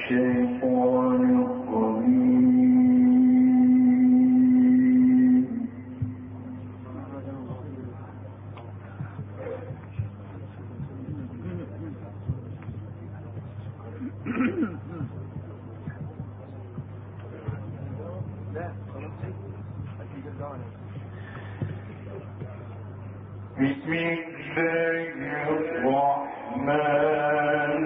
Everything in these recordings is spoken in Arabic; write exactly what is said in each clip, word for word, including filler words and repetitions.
بسم الله الرحمن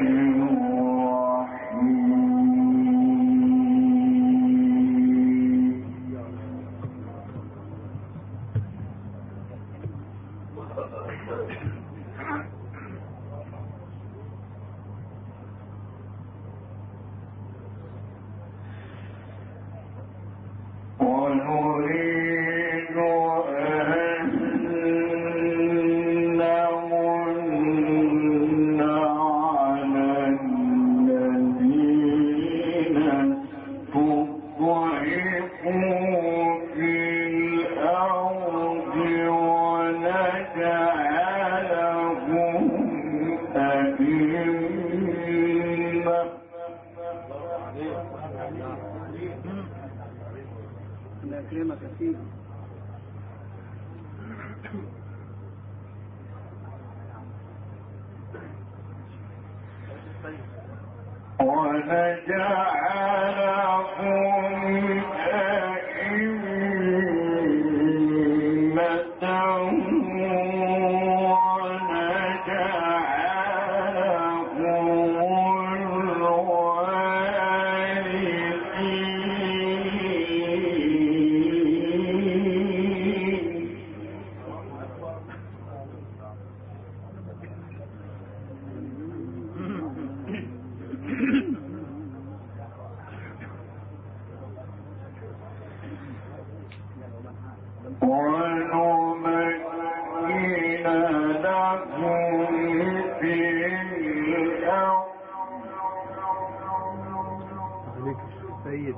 ونريد أن نمن على الذين استضعفوا في الأرض ونجعلهم أئمة كلمة كثيرة ونجعلهم أئمة ونمكن لهم في الأرض سيد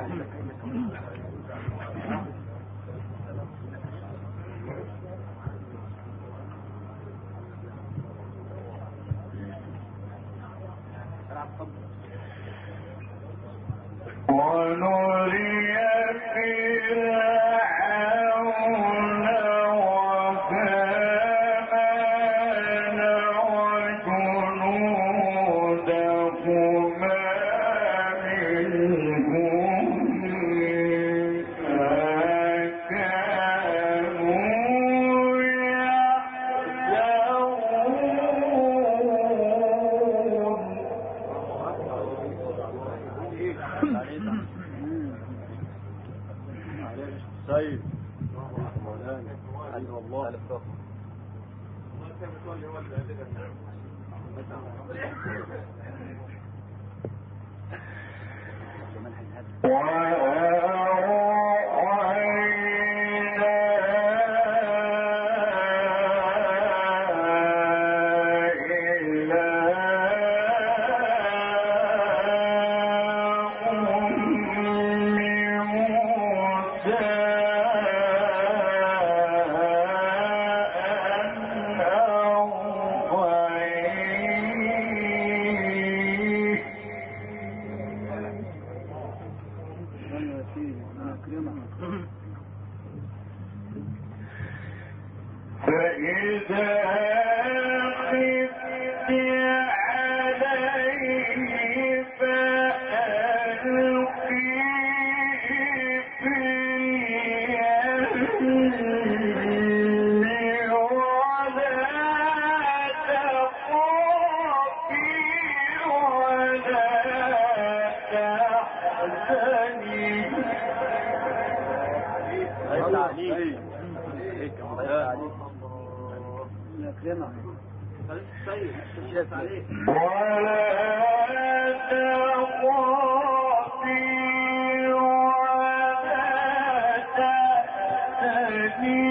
ونري فرعون وهامان وجنودهما منهم ما كانوا سيد مولانا حلو الله فإذا خفت عليه فألقي في اليم ولا تخافي ولا تحزني. كلمة ولا تخافي ولا تحزني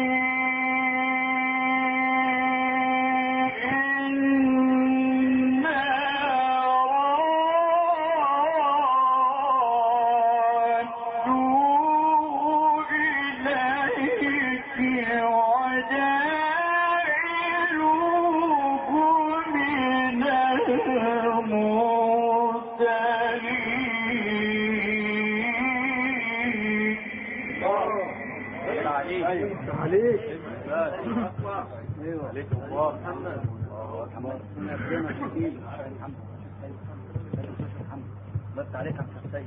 إنا رادوه إليك وجاعلوه من المرسلين. عليكم الله محمد. الله اكبر. بس عليك عم السيد.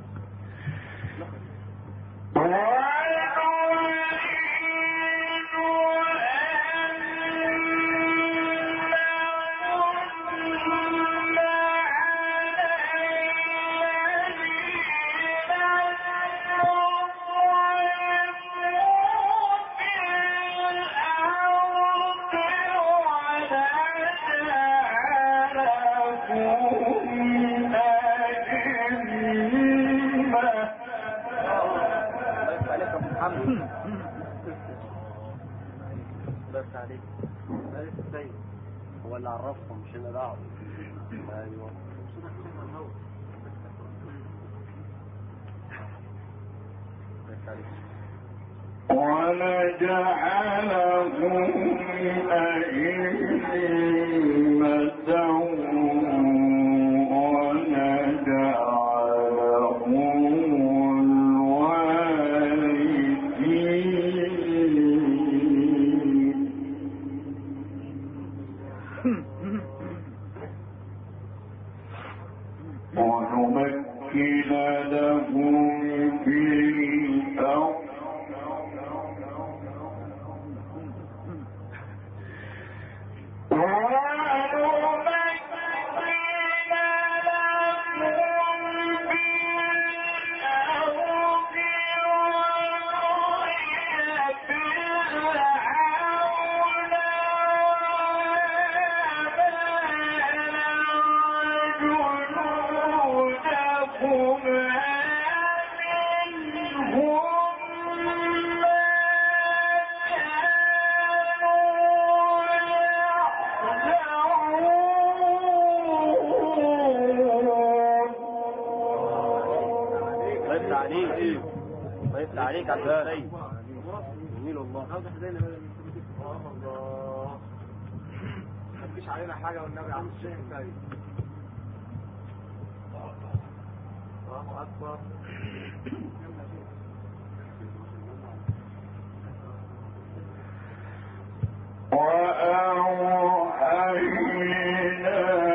بس عليك بس السيد هو اللي عرفهم مش اللي دعوه. ايوه بس عليك. ونجعلهم أئمة ونمكن لهم في الأرض عليك عبد السيد. جميل والله. عاوز حدينا الله. ما تجيش علينا حاجه والنبي عم الشيخ سيد. الله اكبر. وأوحينا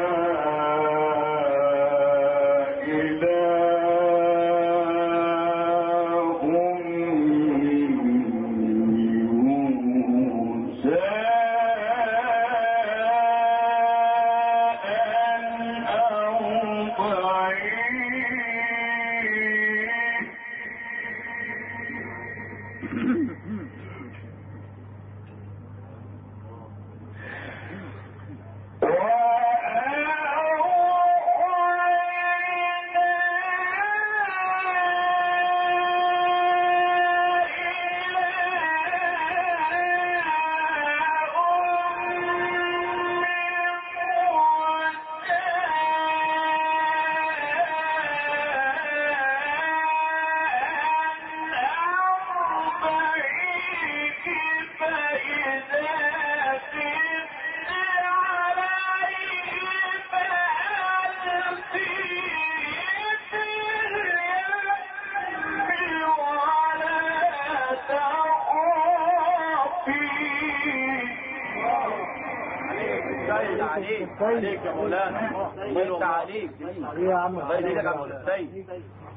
عليك يا مولانا. الله عليك. يا عم الله يديك يا عم السيد.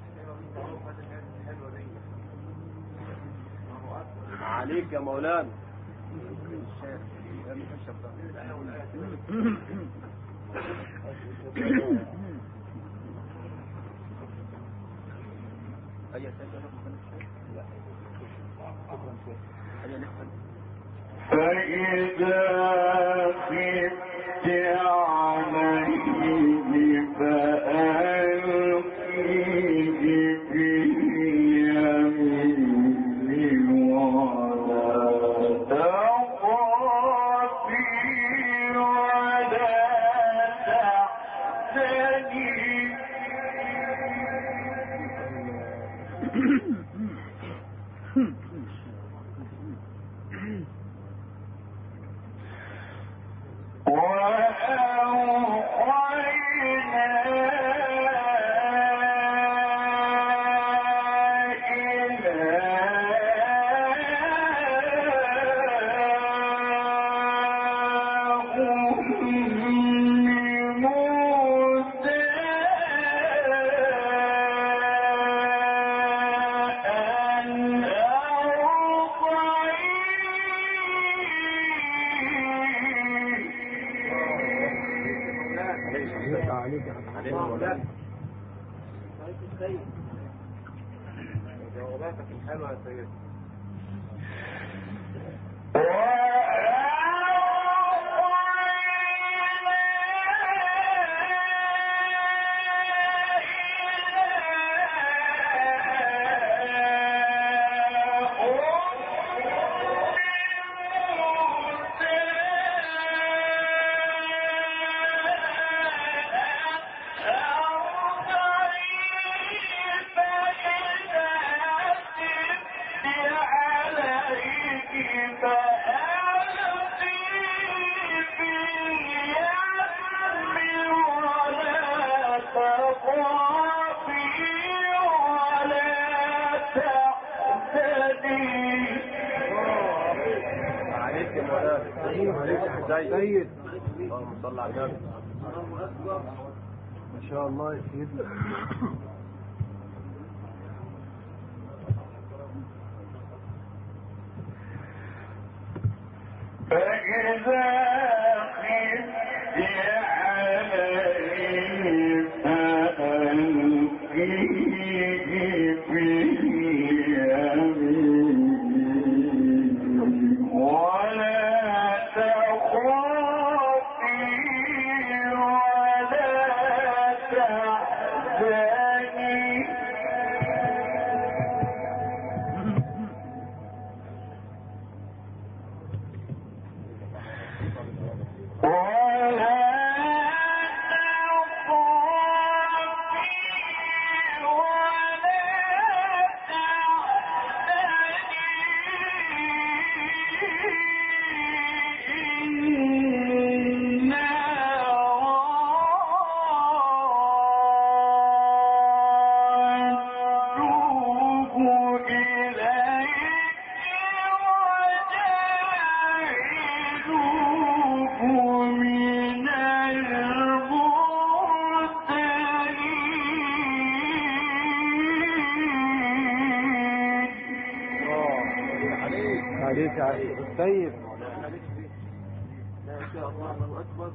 عليك يا مولانا. فإذا خفت عليه فألقيه في اليمين ولا تخافي ولا تحزني وأوحينا جواباتك الحلوة يا سيدي. سيد اللهم صل على النبي. ما شاء الله يا سيدنا. فإذا خفت عليه فألقيه في اليمين ولا تخافي ولا تحزني ولا تخافي ولا تحزني إنا رادوه إليك وجاعلوه من المرسلين عليك عليك السيد. لا شاء الله. الله أكبر.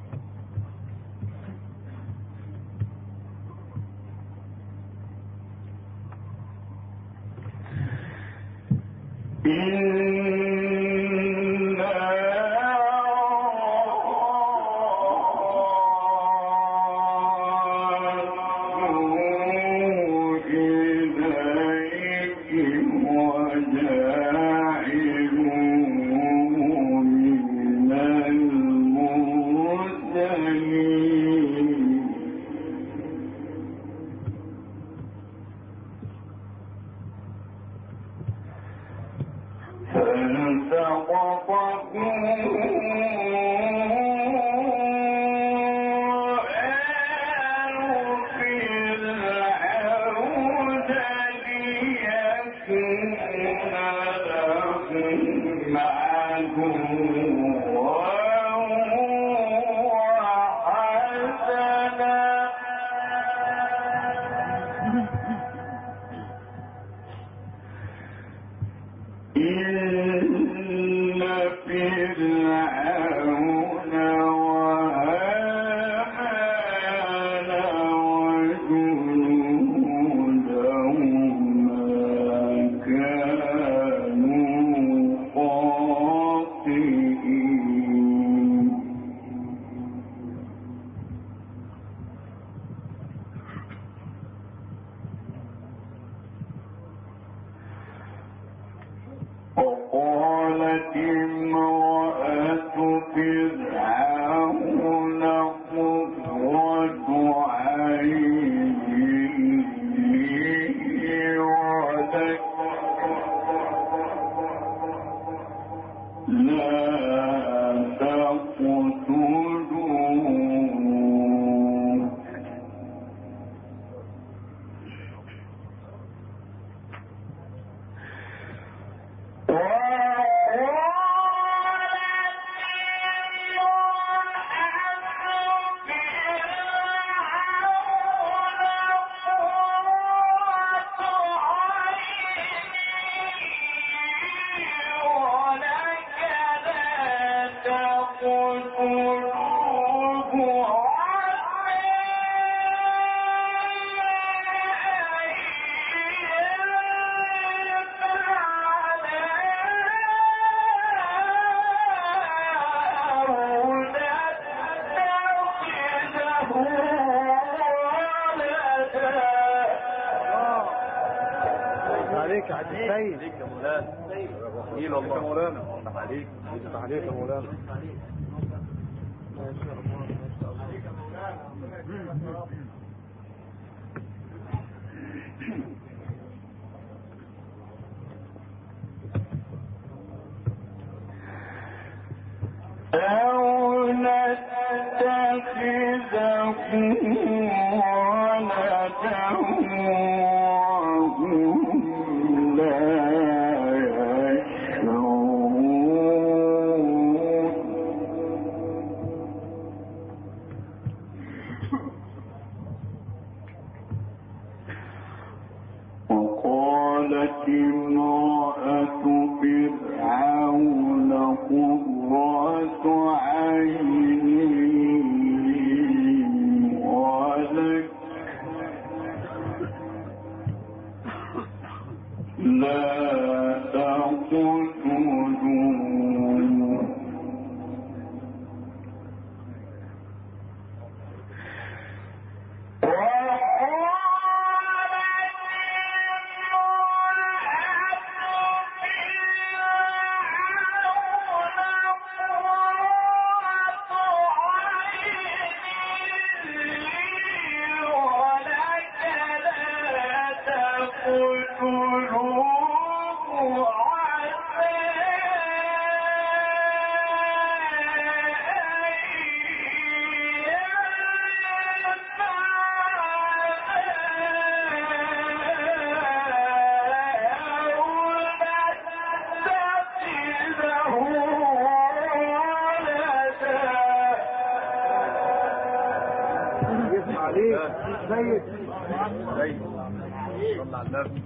وقالت امرأة فرعون قرة عين لي ولك لا تقتلوه وقالت عليك يا عبد السيد. عليك يا مولانا. جميل والله يا مولانا. عليك عليك يا مولانا. ما شاء الله ما شاء الله. عليك يا مولانا. أو نتخذه ولدا وهم لا يشعرون. وقالت امرأة فرعون قرة عين ولك لا تقتلوه عليك سيد. سيد صلى على النبي.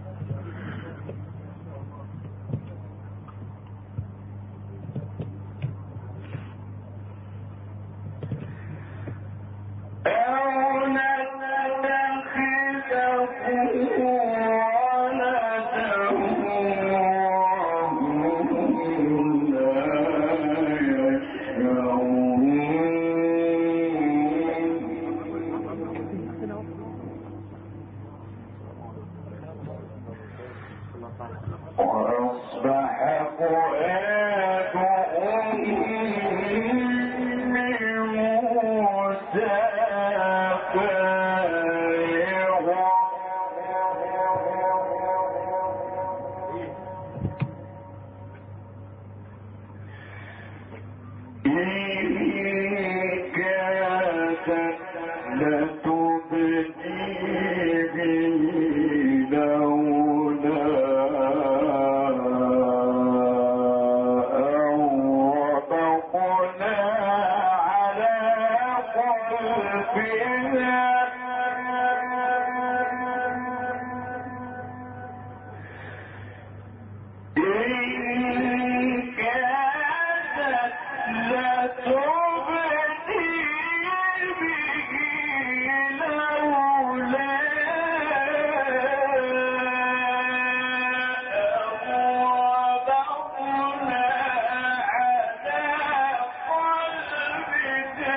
وأصبح فؤاد أم موسى فارغا إن كادت لتبدي به لولا أن ربطنا على قلبها إن كادت لتبدي به لولا ربطنا على قلبك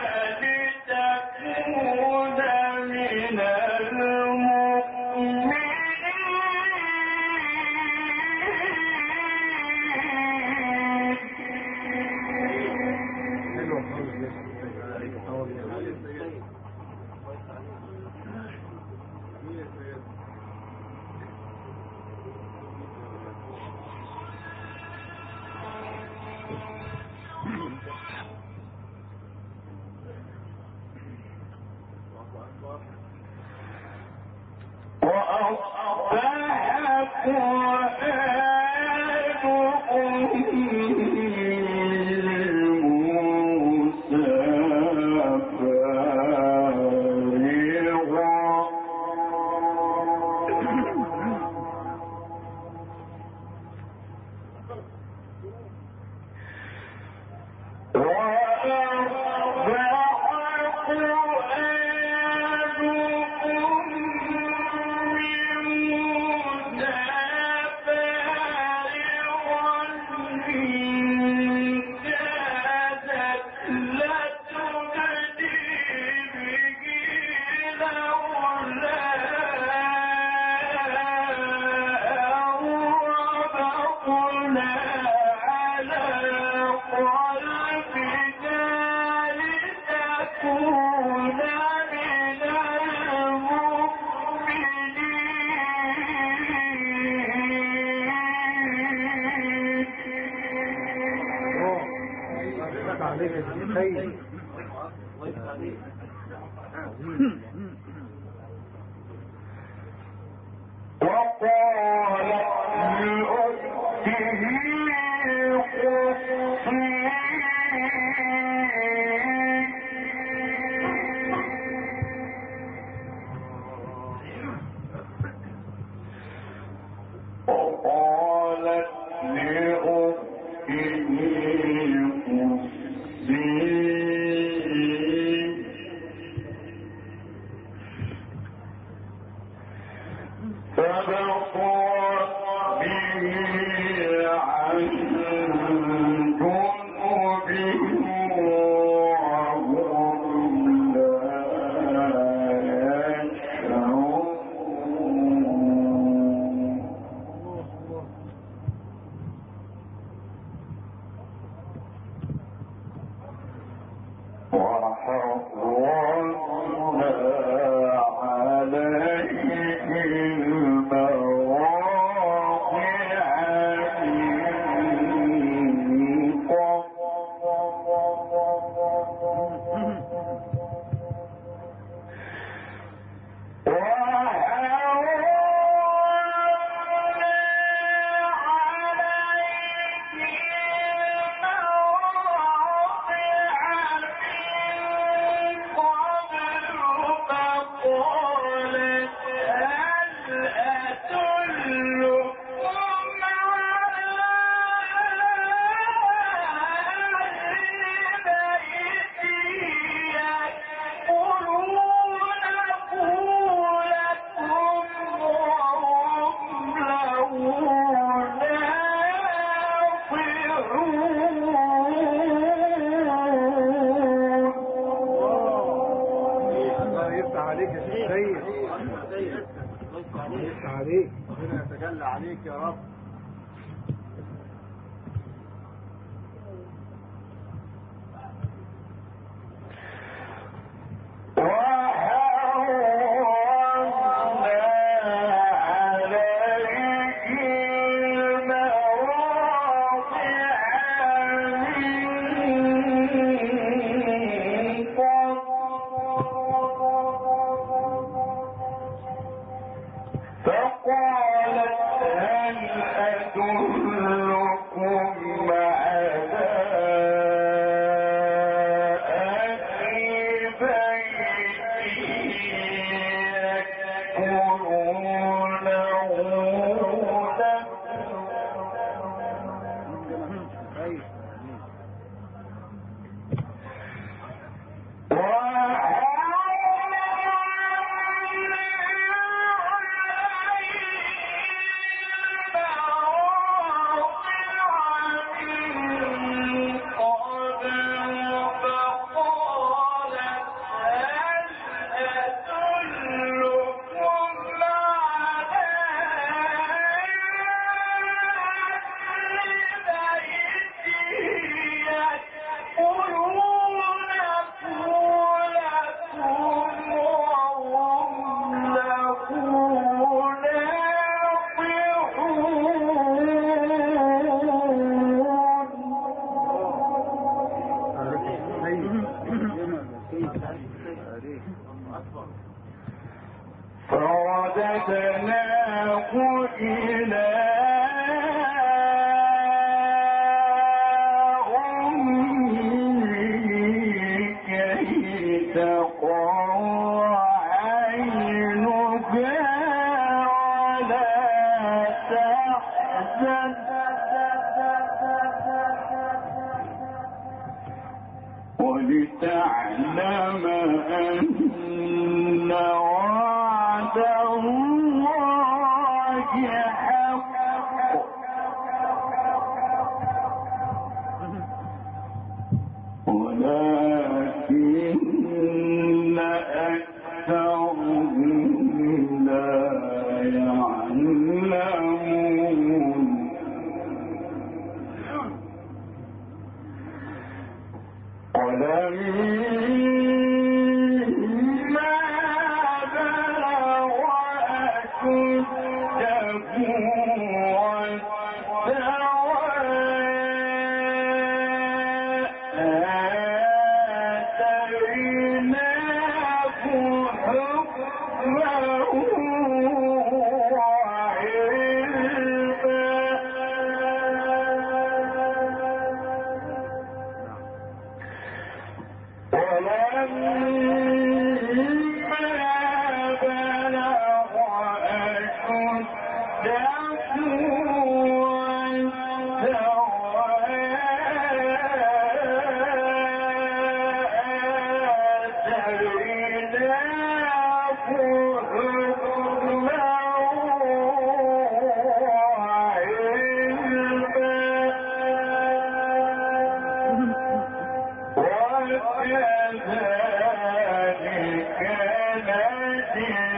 لتكون من وأصبح فؤاد أم موسى فارغا عليك يا رب. فرددناه إلى أمه كي تقر عينها ولا تحزن ولتعلم أن وعد الله حق ولكن أكثرهم لا يعلمون ولما بلغ أشده واستوى آتيناه حكما وعلما ولما بلغ أشده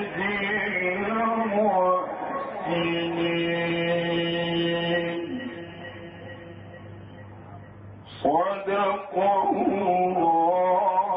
صدق الله